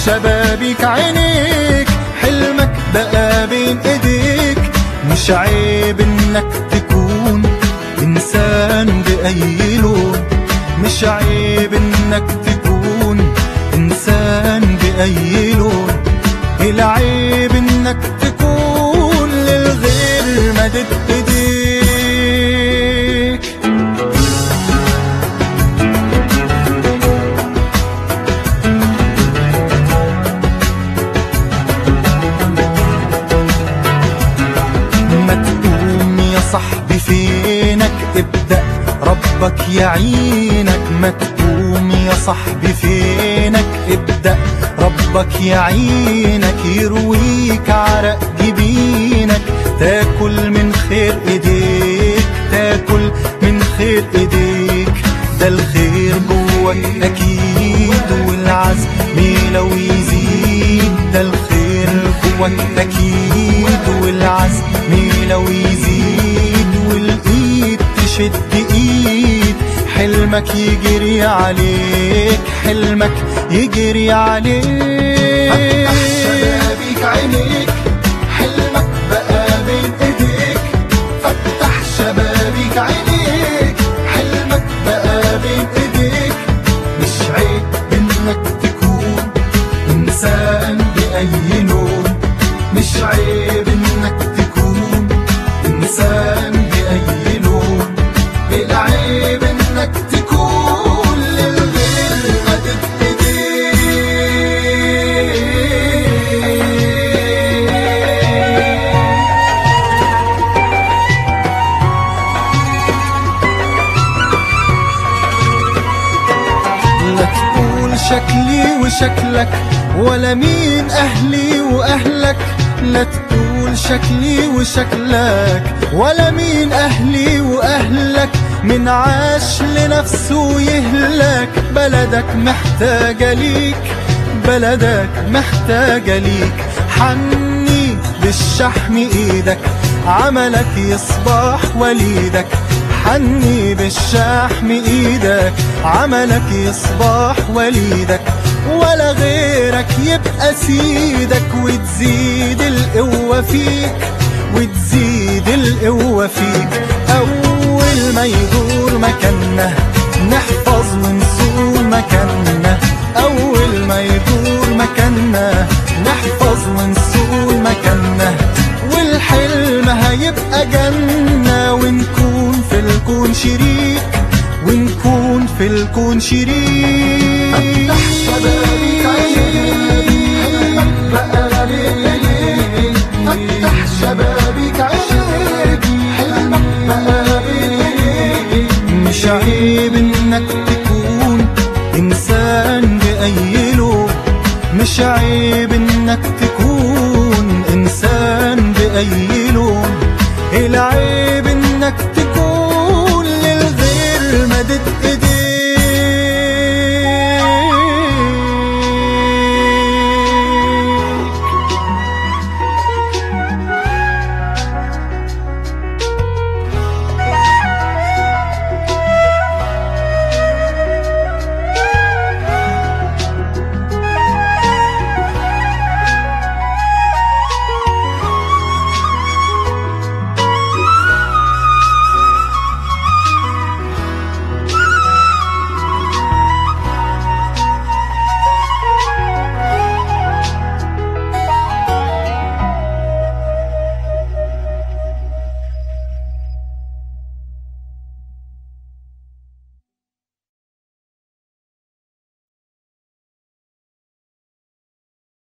شبابيك عينيك، حلمك بقى بين ايديك. مش عيب انك تكون انسان بأي لون، مش عيب انك تكون انسان بأي لون. العيب انك تكون للغير مدد ايديك. ما تقوم يا صاحبي فينك، ابدأ ربك يعينك. ما تقوم يا صاحبي فينك، ابدأ ربك يعينك. يرويك عرق جبينك، تاكل من خير ايديك، تاكل من خير ايديك. ده الخير جواك اكيد والعزم لو يزيد. ده الخير جواك اكيد والعزم لو يزيد. والايد تشد ايد، حلمك يجري عليك، حلمك يجري عليك. فتح شبابيك عينيك، حلمك بقى بين ايديك. فتح شبابيك عينيك، حلمك بقى بين ايديك. مش عيب انك تكون انسان بأي لون، مش عيب انك تكون انسان بأي لون. العيب انك تكون للغير مدد ايديك. لا تقول شكلي وشكلك، ولا مين اهلي واهلك. لا تقول شكلي وشكلك، ولا مين اهلي واهلك. من عاش لنفسه يهلك، بلدك محتاجة ليك، بلدك محتاجة ليك. حني بالشحم ايدك، عملك يصبح وليدك. حني بالشحم ايدك، عملك يصبح وليدك. ولا غيرك يبقى سيدك، وتزيد القوة فيك، وتزيد القوة فيك. أول ما يدور مكاننا نحفظ ونصون مكاننا. أول ما يدور مكاننا نحفظ ونصون مكاننا. والحلم هيبقى جنة، ونكون في الكون شريك، ونكون في الكون شريك. فتح شبابيك عينيك، حلمك بقى بين ايديك. فتح شبابيك عينيك، حلمك بقى بين ايديك. مش عيب انك تكون انسان بأي لون، مش عيب انك تكون انسان بأي لون. العيب